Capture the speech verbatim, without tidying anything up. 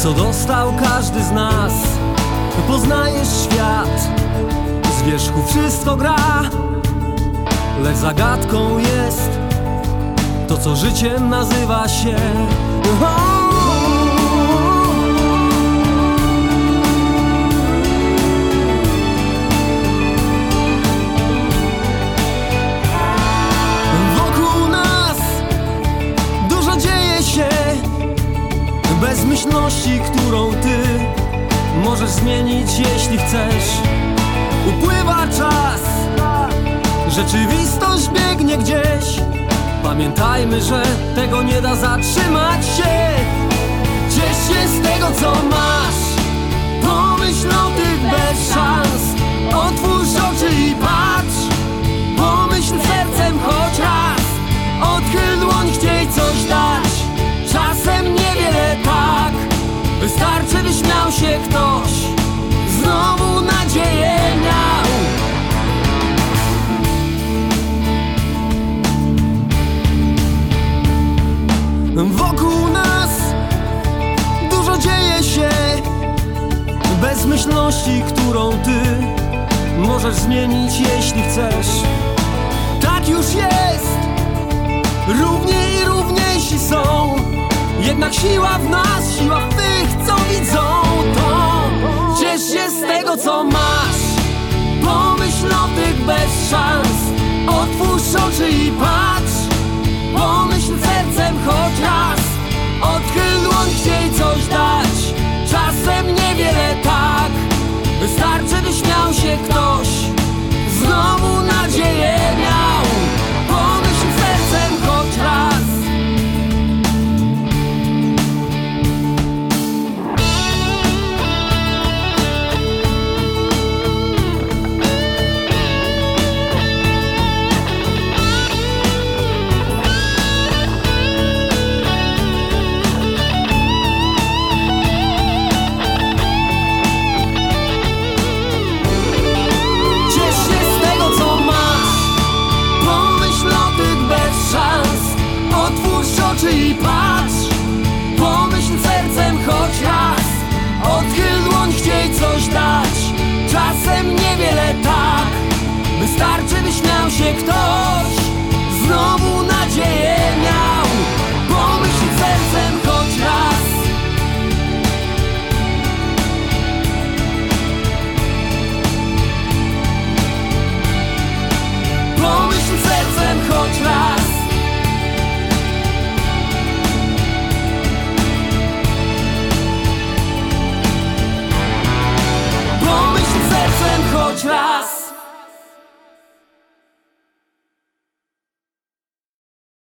co dostał każdy z nas. Poznajesz świat, z wierzchu wszystko gra, lecz zagadką jest to, co życiem nazywa się. Wokół nas dużo dzieje się, bez myślności, którą ty możesz zmienić, jeśli chcesz. Upływa czas, rzeczywistość biegnie gdzieś. Pamiętajmy, że tego nie da zatrzymać się. Ciesz się z tego, co masz, pomyśl o tych bez szans. Otwórz oczy i patrz, pomyśl sercem choć raz. Odchyl dłoń, chciej coś dać, czasem niewiele tak. Wystarczy, by śmiał się ktoś, znowu nadzieję miał. Wokół nas dużo dzieje się, bez myślności, którą ty możesz zmienić, jeśli chcesz. Tak już jest, równie i równiejsi są. Jednak siła w nas, siła w tych, co widzą to. Ciesz się z tego, co masz, pomyśl o tych bez szans. Otwórz oczy i patrz, pomyśl sercem choć raz. Odchyl dłoń, chciej coś dać, czasem niewiele tak. Wystarczy, by śmiał się ktoś, znowu nadzieję miał. Pomyśl sercem choć raz. I patrz, pomyśl sercem choć raz. Odchyl dłoń, chciej coś dać, czasem niewiele tak. Wystarczy, by śmiał się ktoś, znowu nadzieję miał. Pomyśl sercem choć raz. Pomyśl sercem choć raz. Choć raz.